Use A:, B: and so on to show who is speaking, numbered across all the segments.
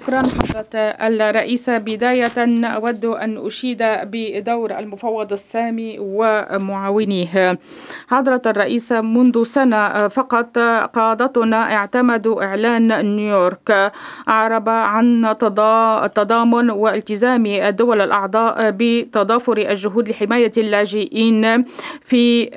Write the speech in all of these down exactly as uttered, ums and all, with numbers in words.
A: شكرا حضرة الرئيسة. بداية أود أن أشيد بدور المفوض السامي ومعاونيه. حضرة الرئيسة، منذ سنة فقط قادتنا اعتمدوا إعلان نيويورك أعرب عن التضامن والتزام الدول الأعضاء بتضافر الجهود لحماية اللاجئين في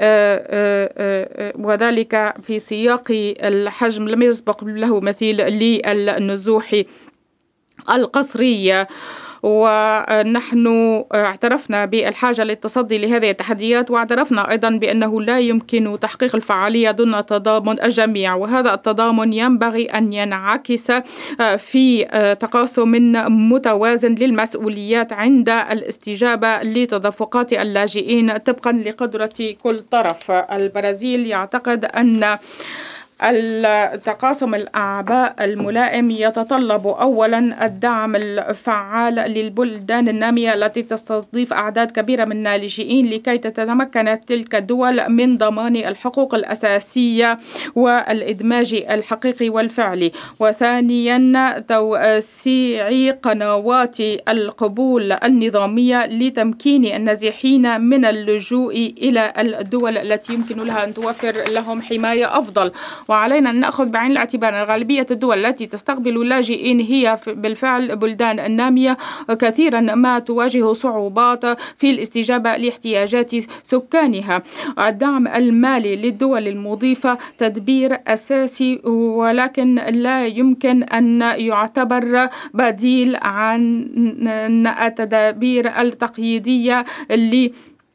A: وذلك في سياق الحجم لم يسبق له مثيل للنزوح القسري. ونحن اعترفنا بالحاجة للتصدي لهذه التحديات، واعترفنا أيضا بأنه لا يمكن تحقيق الفعالية دون تضامن الجميع، وهذا التضامن ينبغي أن ينعكس في تقاسم متوازن للمسؤوليات عند الاستجابة لتدفقات اللاجئين طبقا لقدرة كل طرف. البرازيل يعتقد أن التقاسم الأعباء الملائم يتطلب أولا الدعم الفعال للبلدان النامية التي تستضيف أعداد كبيرة من اللاجئين لكي تتمكن تلك الدول من ضمان الحقوق الأساسية والإدماج الحقيقي والفعلي. وثانيا توسيع قنوات القبول النظامية لتمكين النازحين من اللجوء إلى الدول التي يمكن لها أن توفر لهم حماية أفضل. وعلينا أن نأخذ بعين الاعتبار أن غالبية الدول التي تستقبل اللاجئين هي بالفعل بلدان نامية، كثيرا ما تواجه صعوبات في الاستجابة لاحتياجات سكانها. الدعم المالي للدول المضيفة تدبير أساسي، ولكن لا يمكن أن يعتبر بديل عن التدابير التقييدية اللي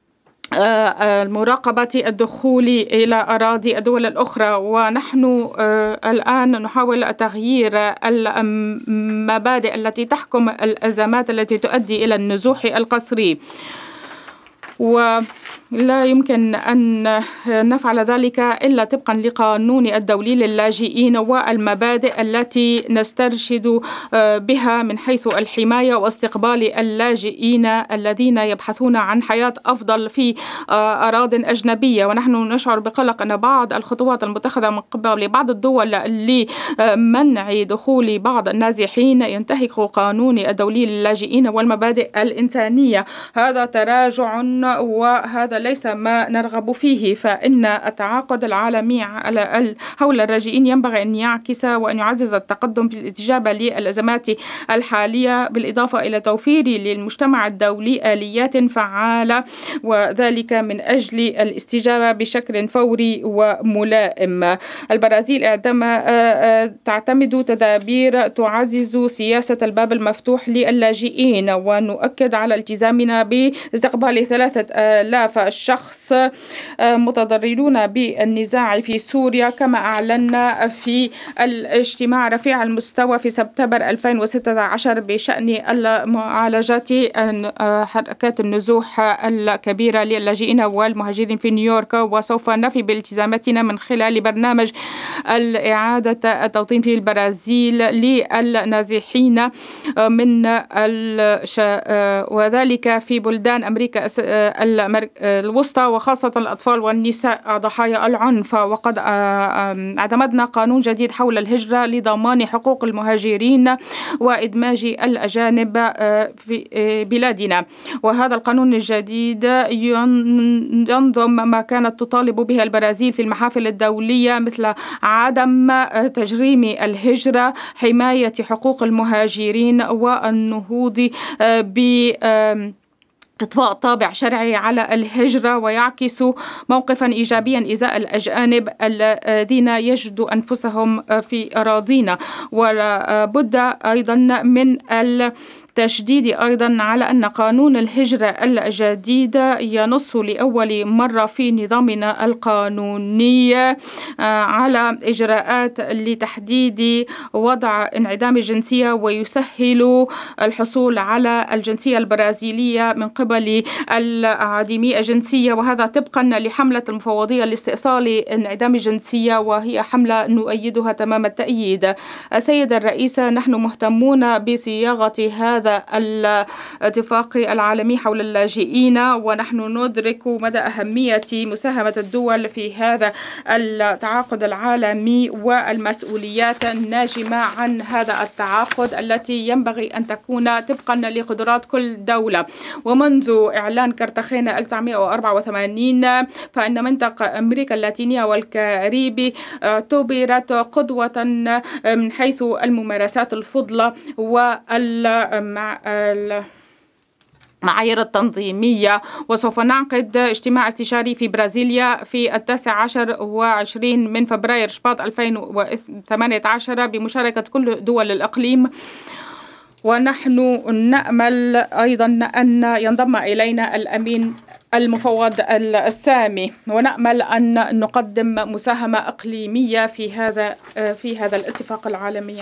A: مراقبة الدخول إلى أراضي الدول الأخرى. ونحن الآن نحاول تغيير المبادئ التي تحكم الأزمات التي تؤدي إلى النزوح القسري، ولا يمكن أن نفعل ذلك إلا طبقا لقانون الدولي للاجئين والمبادئ التي نسترشد بها من حيث الحماية واستقبال اللاجئين الذين يبحثون عن حياة أفضل في أراضٍ أجنبية. ونحن نشعر بقلق أن بعض الخطوات المتخذة من قبل بعض الدول لمنع دخول بعض النازحين ينتهك قانون الدولي للاجئين والمبادئ الإنسانية. هذا تراجع وهذا ليس ما نرغب فيه، فإن التعاقد العالمي على حول اللاجئين ينبغي أن يعكس وأن يعزز التقدم في الاستجابة للأزمات الحالية، بالإضافة إلى توفير للمجتمع الدولي آليات فعالة، وذلك من أجل الاستجابة بشكل فوري وملائم. البرازيل تعتمد تدابير تعزز سياسة الباب المفتوح للاجئين، ونؤكد على التزامنا باستقبال ثلاثة آلاف شخص متضررون بالنزاع في سوريا، كما أعلنا في الاجتماع رفيع المستوى في سبتمبر ألفين وستة عشر بشأن معالجة حركات النزوح الكبيرة للاجئين والمهاجرين في نيويورك. وسوف نفي بالتزاماتنا من خلال برنامج الإعادة التوطين في البرازيل للنازحين من الش... وذلك في بلدان أمريكا الوسطى، وخاصة الأطفال والنساء ضحايا العنف. وقد اعتمدنا قانون جديد حول الهجرة لضمان حقوق المهاجرين وإدماج الأجانب في بلادنا. وهذا القانون الجديد ينظم ما كانت تطالب به البرازيل في المحافل الدولية، مثل عدم تجريم الهجرة، حماية حقوق المهاجرين، والنهوض ب إضفاء طابع شرعي على الهجرة، ويعكس موقفا إيجابيا إزاء الأجانب الذين يجدوا أنفسهم في أراضينا. ولا بد أيضا من التشديد أيضا على أن قانون الهجرة الجديد ينص لأول مرة في نظامنا القانوني على إجراءات لتحديد وضع انعدام الجنسية، ويسهل الحصول على الجنسية البرازيلية من قبل العديمي الجنسية، وهذا طبقا لحملة المفوضية لاستئصال انعدام الجنسية، وهي حملة نؤيدها تمام التأييد. السيدة الرئيسة، نحن مهتمون بصياغة هذا هذا الاتفاق العالمي حول اللاجئين، ونحن ندرك مدى أهمية مساهمة الدول في هذا التعاقد العالمي والمسؤوليات الناجمة عن هذا التعاقد التي ينبغي أن تكون طبقا لقدرات كل دولة. ومنذ إعلان كرتاخينا ألف وتسعمائة وأربعة وثمانين فإن منطقة أمريكا اللاتينية والكاريبي اعتبرت قدوة من حيث الممارسات الفضلة والمعايير التنظيمية. وسوف نعقد اجتماع استشاري في برازيليا في التاسع عشر وعشرين من فبراير شباط ألفين وثمانية عشر بمشاركة كل دول الإقليم، ونحن نأمل أيضا أن ينضم إلينا الأمين المفوض السامي، ونأمل أن نقدم مساهمة إقليمية في هذا في هذا الاتفاق العالمي.